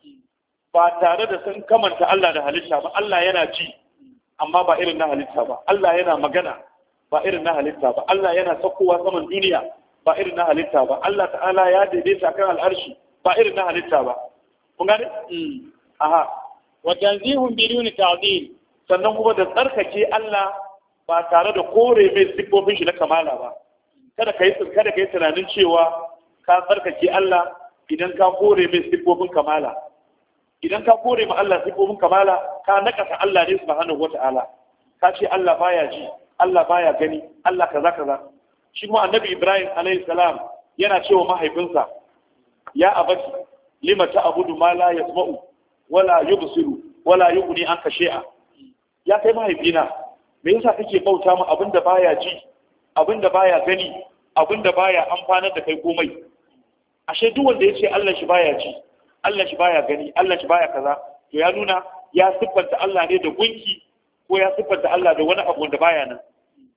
ba tare da sun kamanta Allah da halitta ba Allah yana ji amma ba irin na halitta ba Allah yana magana ba irin na halitta ba Allah yana saukowa saman duniya ba irin na halitta ba Allah ta'ala ya daidaita kan al'arshi ba irin na halitta ba kun gane aha wa tanzihun biduni ta'dil sannan kuma da tsarkake Allah ba tare da kore mai sifofin shi na kamala ba kada kai kada kai tunanin cewa ka tsarkake Allah idan ka kore mai sifofin kamala idan ka kore ma Allah sifofin kamala ka nakasa Allah ne subhanahu wata'ala ka ce Allah baya ji Allah baya gani Allah kaza kaza shi kuma annabi Ibrahim alayhi salam yana cewa mahaifinsa ya abati lima ta'budu ma la yasma'u wala yubsiru wala yughni anka shay'a ya kai mahaifina me yasa kake bauta mu abinda baya ji abinda baya gani abinda baya amfanar da kai komai ashe duk wanda yace Allah shi baya ji Allah shi baya gani Allah shi baya kaza to ya nuna ya siffanta Allah ne da gunki ko ya siffanta Allah da wani abu da baya nan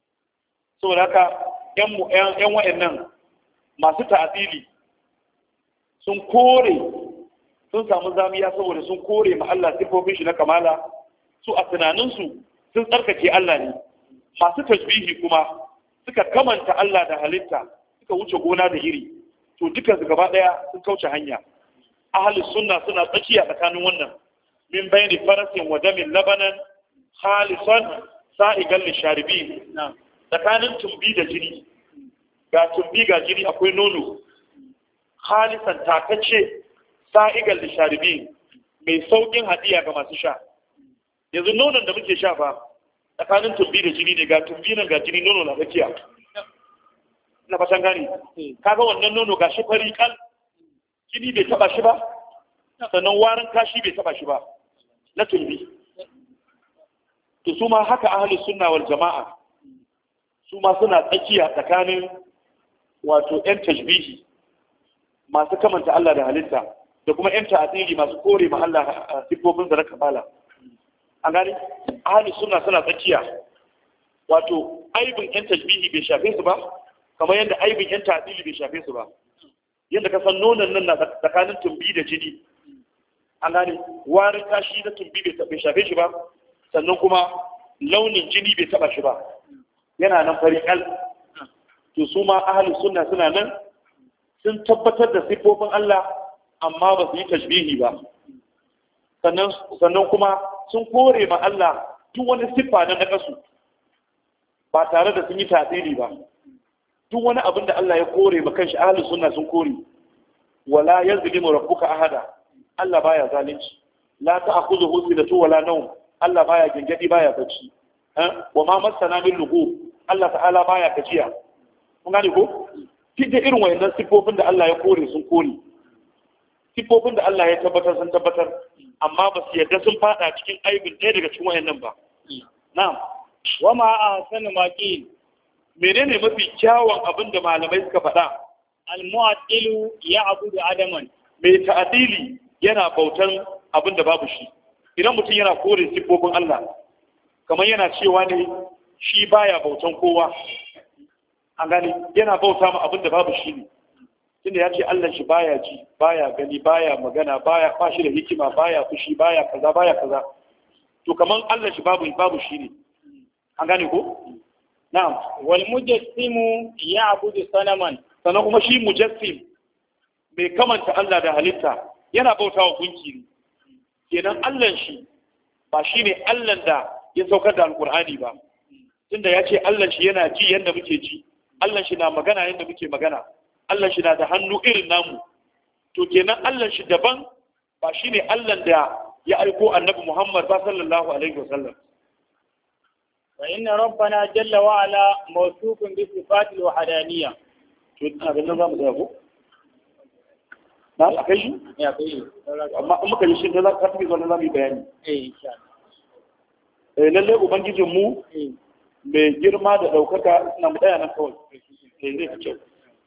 saboda haka yan yan wayannan masu ta'dili sun kore sun samu zamiya saboda sun kore ma Allah siffofin shi na kamala su a tunaninsu sun tsarkake Allah ne masu tasbihi kuma suka kamanta Allah da halitta suka wuce gona da iri to dukkan su gaba daya sun kauce hanya. Ahli sunna suna tsakiya tsakanin wannan min bayni farasin wa damin labanan khalisan sa'igan lisharibin, tsakanin tumbi da jini, ga tumbi ga jini akwai nono khalisan takacce sa'igan lisharibin, mai saukin hadiya ga masu sha. Yanzu nonon da muke sha fa tsakanin tumbi da jini ne, ga tumbi nan ga jini, nono na tsakiya. Na fatan gani kaga wannan nono ga shi fari kal, jini bai taba shi ba, sannan warin kashi bai taba shi ba na tumbi. to su ma haka ahlus sunna wal jama'a su ma suna tsakiya tsakanin wato yan tashbihi masu kamanta Allah da halitta da kuma yan ta'dili masu kore ma Allah sifofin da na kamala. an gani ahlus sunna suna tsakiya, wato aibin yan tashbihi bai shafe su ba kamar yadda aibin yan ta'dili bai shafe su ba. Yadda ka san nonon nan na tsakanin tumbi da jini, an gane warin kashi na tumbi bai shafe shi ba, sannan kuma launin jini bai taba shi ba, yana nan fari kal. To su ma ahlus sunna suna nan sun tabbatar da sifofin Allah amma ba su yi tashbihi ba, sannan sannan kuma sun kore ma Allah duk wani siffa na nakasu ba tare da sun yi tasiri ba. Duk wani abin da Allah ya kore ma kanshi ahlus sunna sun kore. Wala yazlimu rabbuka ahada, Allah baya zalunci. La ta'khudhuhu sinatun wala nawm, Allah baya gingadi baya bacci. Wa ma masana min lughub, Allah ta'ala baya gajiya. Kun gane ko? Duk da irin wayannan sifofin da Allah ya kore sun kore. Sifofin da Allah ya tabbatar sun tabbatar, amma ba su yarda sun fada cikin aibin ɗaya daga cikin wayannan ba. Na'am. Wa ma ahsanu ma qil, menene mafi kyawun abin da malamai suka faɗa? al-mu'attilu ya'budu adaman, mai ta'adili yana bautan abin da babu shi. Idan mutum yana kore siffofin Allah, kamar yana cewa ne shi baya bautan kowa, an gani yana bauta ma abin da babu shi ne. Tunda ya ce Allah shi baya ji, baya gani, baya magana, baya ba shi da hikima, baya fushi, baya kaza, baya kaza. To kamar Allah shi babu babu shi ne. An gane ko? Na'am. Wal mujassimu ya'budu sanaman, sannan kuma shi mujassim mai kamanta Allah da halitta yana bautawa gunki ne. Kenan Allah shi ba shine Allah da ya saukar da Alkur'ani ba. Tunda ya ce Allah shi yana ji yanda muke ji, Allah shi na magana yanda muke magana, Allah shi na da hannu irin namu. To kenan Allah shi daban, ba shine Allah da ya aiko Annabi Muhammad ba sallallahu alaihi wasallam. وإن ربنا جل وعلا موصوف بصفات الوحدانية. to abin nan zamu tsaya ko na akai shi Ya kai. amma in muka yi shi da za ka tafi zuwa zamu yi bayani. Eh insha Allah. eh lalle ubangijin mu Eh. mai girma da daukaka suna mu tsaya nan kawai. eh zai fi kyau.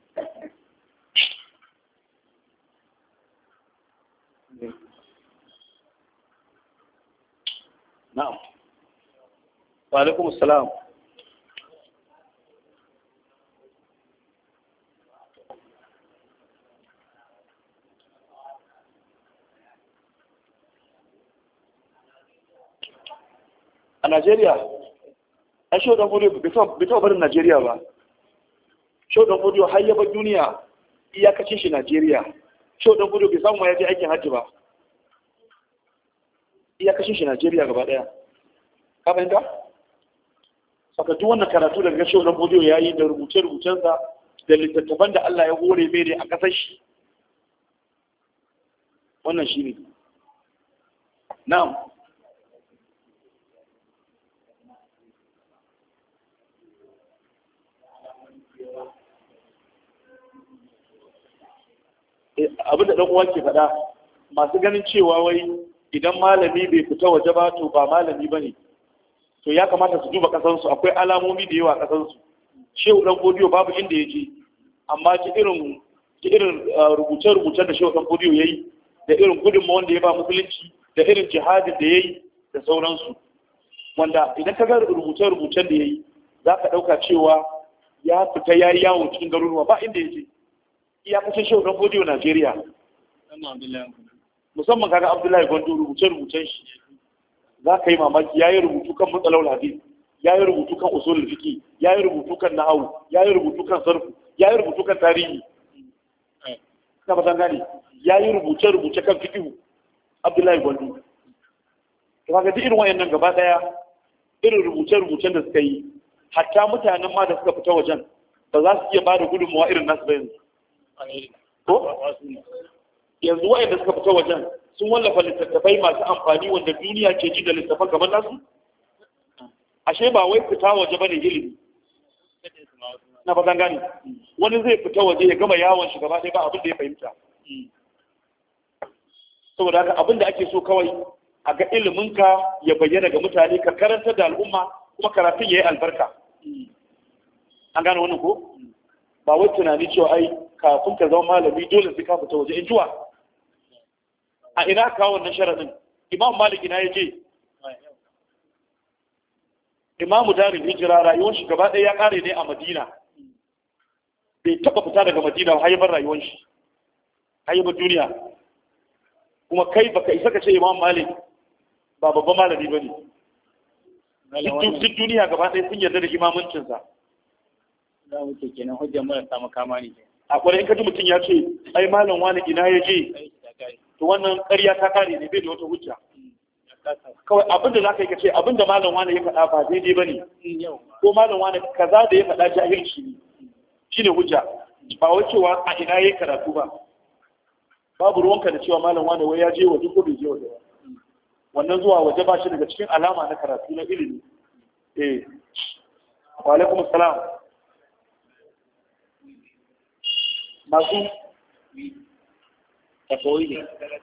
na'am. wa alaikum assalam. a Najeriya a shaudan gudu bai taɓa barin Najeriya ba. Shaudan gudu har yaba duniya iyakacin shi Najeriya. Shaudan gudu bai samu ya je aikin hajji ba, iyakacin shi Najeriya gaba ɗaya. Ka fahimta? Saka duk wannan karatu daga shaudan gudu ya yi da rubuce-rubucensa da littattafan da Allah ya hore mai ne a ƙasar shi. Wannan shi ne. Na'am. abin da uwa ke faɗa masu ganin cewa wai idan malami bai fita waje ba to ba malami ba ne, to ya kamata su duba ƙasarsu. Akwai alamomi da yawa a ƙasarsu. Shehu ɗan Fodiyo babu inda ya je, amma ki irin ki irin rubuce-rubucen da Shehu ɗan Fodiyo ya yi, da irin gudunmawar da ya ba musulunci, da irin jihadin da ya yi da sauransu, wanda idan ka ga rubuce-rubucen da ya yi za ka ɗauka cewa ya fita ya yi yawo cikin garuruwa ba inda ya je. Iyakacin Shehu ɗan Fodiyo Najeriya. Musamman kaga Abdullahi Gwandu rubuce-rubucen shi za ka yi mamaki. Ya yi rubutu kan matsalar hadis, ya yi rubutu kan usulul fiqh, ya yi rubutu kan nahawu, ya yi rubutu kan sarfu, ya yi rubutu kan tarihi. na ba gane ya yi rubuce-rubuce kan fiƙihu Abdullahi Gwandu. To kaga duk irin wayannan gaba daya irin rubuce-rubucen da suka yi hatta mutanen ma da suka fita wajen ba za su iya ba da gudunmawa irin nasu ba yanzu. Ko? Yanzu wayanda suka fita wajen sun wallafa littattafai masu amfani wanda duniya ke ji da littattafan kamar nasu? Ashe ba wai fita waje bane ilimi. Na ba gane wani zai fita waje ya gama yawon shi gaba ɗaya ba abin da ya fahimta. Saboda haka abin da ake so kawai a ga iliminka ya bayyana ga mutane ka karanta da al'umma kuma karatun ya yi albarka. An gane wannan ko? Ba wai tunani cewa ai kafin ka zama malami dole sai ka fita waje in juwa. A ina kawo wannan sharaɗin? Imam Malik ina ya je? Imamu Darul Hijira rayuwar shi gaba ɗaya ya ƙare ne a Madina. Bai taɓa fita daga Madina har yabar rayuwar shi. Har yabar duniya. Kuma kai baka isa ka ce Imam Malik ba babban malami ba ne. Duk duniya gaba ɗaya sun yarda da imamancinsa. Za mu ce kenan hujjar mara samu kama ne. A ƙwarai in ka ji mutum ya ce ai malam wani ina ya je. To wannan ƙarya ta ƙare ne bai da wata hujja. Kawai abin da za ka yi ka ce abin da malam wani ya faɗa ba daidai ba ne. Ko malam wani kaza da ya faɗa jahilci ne. Shi ne hujja. Ba wai cewa a ina ya yi karatu ba. Babu ruwanka da cewa malam wani wai ya je waje ko bai je waje ba. Wannan zuwa waje ba shi daga cikin alama na karatu na ilimi. Eh. Wa alaikum assalam. Masu tafawidi.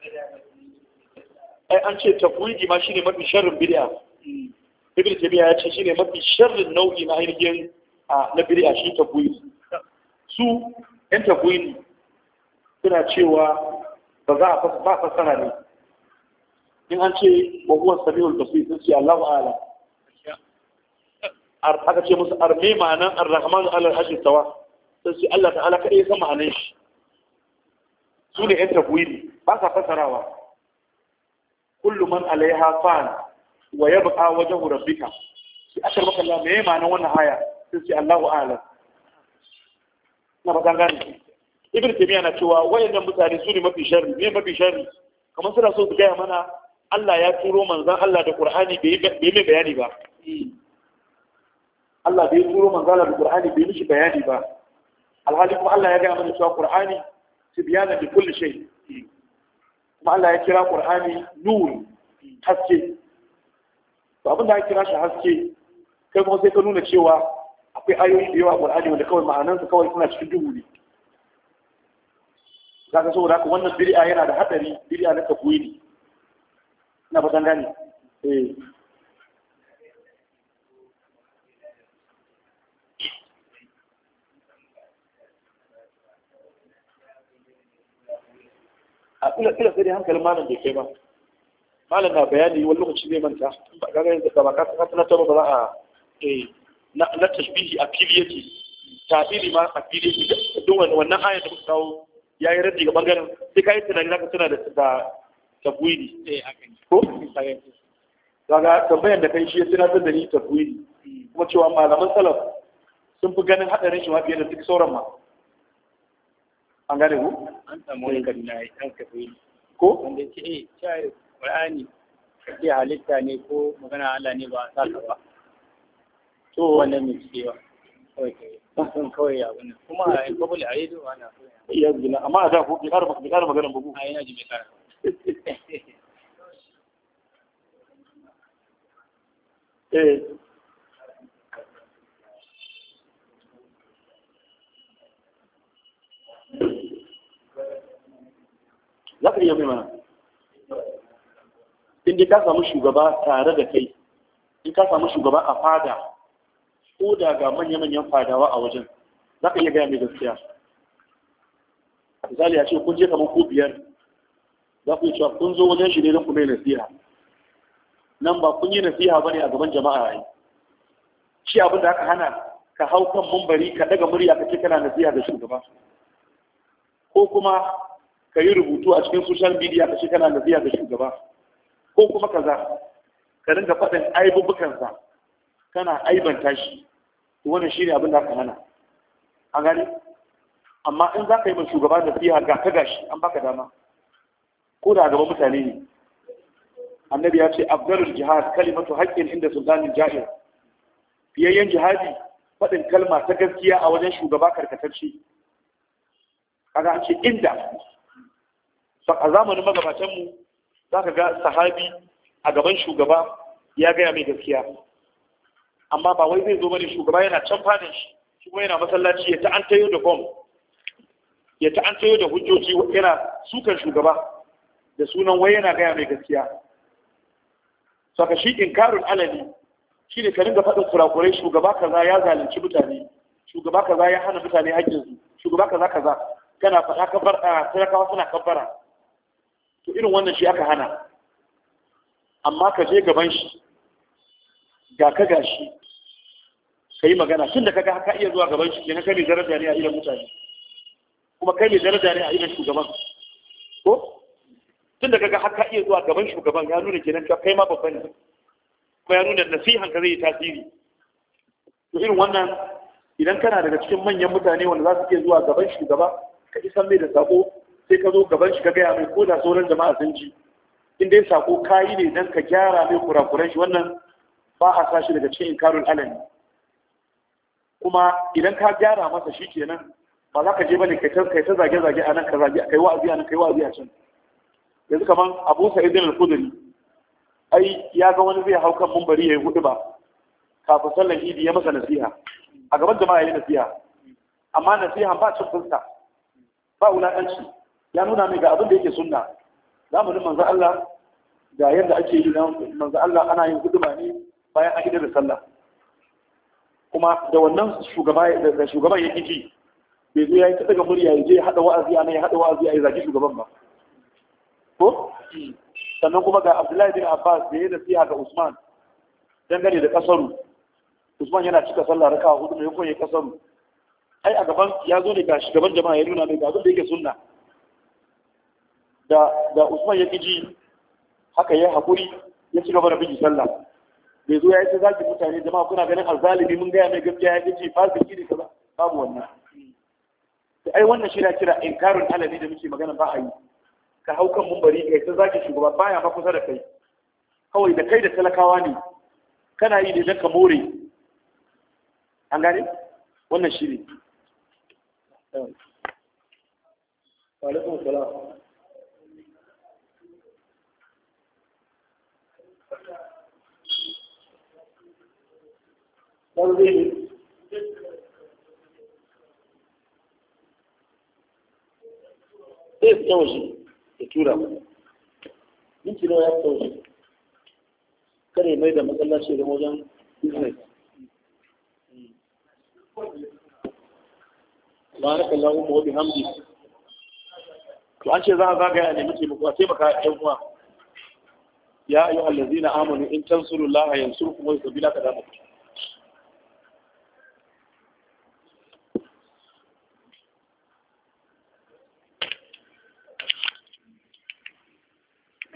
Ai an ce tafwidi ma shine mafi sharrin bid'a. Ibn Taymiyyah ya ce shine mafi sharrin nau'i na ainihin na bid'a shi tafwidi. Su ɗan tafwidi suna cewa ba za a ba fasara ne. In an ce wa huwa samiul basir sun ce Allahu a'lam. Aka ce musu arme ma'anan ar-rahman al-arshi tawa. Sai ce Allah ta'ala kadai ya san ma'anan shi. Su ne ɗan tafwidi ba sa fasarawa. Kullu man alaiha fan wa yabqa wajhu rabbika. Shi akar maka Allah me ma'anan wannan aya? Sai ce Allahu a'lam. Na ba gane. Ibn Taymiyyah na cewa wayannan mutane su ne mafi sharri, me mafi sharri? Kamar suna so su gaya mana Allah ya turo manzon Allah da Qur'ani bai mai bayani ba. Allah bai turo manzon Allah da Qur'ani bai mishi bayani ba. Alhali kuma Allah ya gaya mana cewa Qur'ani tibyana bi kulli shay. Kuma Allah ya kira Qur'ani nur, haske. To abin da ya kira shi haske kai kuma sai ka nuna cewa akwai ayoyi da yawa Qur'ani wanda kawai ma'anansu kawai suna cikin duhu ne. Zaka saboda haka wannan bid'a yana da hadari, bid'a na tafwidi. Ina ba gane. Eh. A kula kula sai hankalin malam bai kai ba. Malam na bayani wani lokaci zai manta. Ba ga yanzu ba ka ka tana ba za a eh na na tashbihi a fili yake. Tabiri ma a fili yake. Don wannan ayar da muka kawo yayi raddi ga bangaren sai kai tunani zaka tuna da da tafwidi. Eh haka ne. Ko? Daga tambayar da kai shi ya tunatar da ni tafwidi. Kuma cewa malaman salaf sun fi ganin hadarin shi ma fiye da duk sauran ma. An gane ku? An samu wani kaduna ya ɗan kafin ko? Wanda ce, eh, shayar ƙwar'ani ke halitta ne ko magana Allah ne ba a sa ka ba. To wannan mai cewa kawai kai, sun kawai ya wani. Kuma a yi kwabali a rediyo ana koya. Iya zina, amma a da ku bi ƙara maganar bugu. A yana ji mai ƙara. Eh. Za ka iya mai mana inda ka samu shugaba tare da kai in ka samu shugaba a fada ko da ga manya-manyan fadawa a wajen za ka iya gaya mai gaskiya. Misali ya ce kun je kamar ku biyar za ku yi cewa kun zo wajen shi ne don ku mai nasiha nan ba kun yi nasiha ba ne a gaban jama'a yi shi abin da aka hana ka hau kan mumbari ka daga murya ka ce kana nasiha da shugaba ko kuma ka yi rubutu a cikin social media ka ce kana nasiha da shugaba ko kuma kaza ka ringa faɗin aibubukansa kana aibanta shi wannan shine abin da aka hana an gani amma in za ka yi mai shugaba da fiya ga ka gashi an baka dama ko da gaban mutane ne. Annabi ya ce afdalul jihad kalimatu haqqin inda sultanin ja'ir, fiyayyen jihadi faɗin kalma ta gaskiya a wajen shugaba karkatacce. Kaga an ce inda a zamanin magabatanmu za ka ga sahabi a gaban shugaba ya gaya mai gaskiya, amma ba wai zai zo bane shugaba yana can fadin shi shi kuma yana masallaci ya ta an tayo da bom ya ta an tayo da hujjoji yana sukan shugaba da sunan wai yana gaya mai gaskiya. Saka shi inkarun alali shi ne ka ringa faɗin kurakurai, shugaba kaza ya zalunci mutane, shugaba kaza ya hana mutane haƙƙinsu, shugaba kaza kaza kana faɗa kabbar a talakawa suna kabbara. To irin wannan shi aka hana, amma ka je gaban shi ga ka gashi ka yi magana tun da kaga haka iya zuwa gaban shi kenan kai mai daraja ne a idan mutane, kuma kai mai daraja ne a idan shugaban ko tun da kaga haka iya zuwa gaban shugaban ya nuna kenan kai ma babban ne, kuma ya nuna nasihan ka zai yi tasiri. To irin wannan idan kana daga cikin manyan mutane wanda za su iya zuwa gaban shugaba ka isan mai da sako, sai ka zo gaban shi ka gaya mai ko da sauran jama'a sun ji, in dai sako kayi ne dan ka gyara mai kurakuran shi, wannan ba a sa shi daga cikin inkarul alani. Kuma idan ka gyara masa shi kenan ba za ka je bane kai ta kai ta zage zage a nan ka zage kai wa'azi a nan kai wa'azi a can. Yanzu kaman Abu Sa'id al-Khudri ai ya ga wani zai hau kan mumbari yayi hudu ba kafin sallar Idi ya masa nasiha a gaban jama'a yayi nasiha, amma nasiha ba cin fuska ba wulakanci, ya nuna mai ga abin da yake sunna. Zamanin manzo Allah da yadda ake yi na manzo Allah ana yin huduma ne bayan an idar da sallah, kuma da wannan shugaba da shugaban ya ji bai zo ya yi ta daga murya ya je ya haɗa wa'azi a nan ya haɗa wa'azi a yi zaki shugaban ba ko. Sannan kuma ga Abdullahi bin Abbas da ya nasiha ga Usman dangane da kasaru, Usman yana cika sallah raka'a hudu mai koyi kasaru, ai a gaban ya zo ne ga shugaban jama'a ya nuna mai ga abin da yake sunna. da da Usman ya ji haka ya haƙuri ya ci gaba da bin sallah, bai zo ya yi ta zaki mutane jama'a kuna ganin alzalimi mun gaya mai gaskiya ya ji fasiki ne kaza, babu wannan. Da ai wannan shi na kira inkarun alami da muke magana ba a yi, ka hau kan mumbari kai ta zaki shugaba baya ma kusa da kai, kawai da kai da talakawa ne kana yi ne don ka more, an gane wannan shi ne. Wa alaikum salam. Ɗan zai ne sai fita waje ya tura minti nawa ya fita waje kare mai da matsalaci da wajen business. Baraka Allahu wa bihamdi. To an ce za a zagaya ne muke muku a taimaka ƴan uwa. Ya ayyuhal ladzina amanu in tansurullaha yansurkum wa yuthabbit aqdamakum.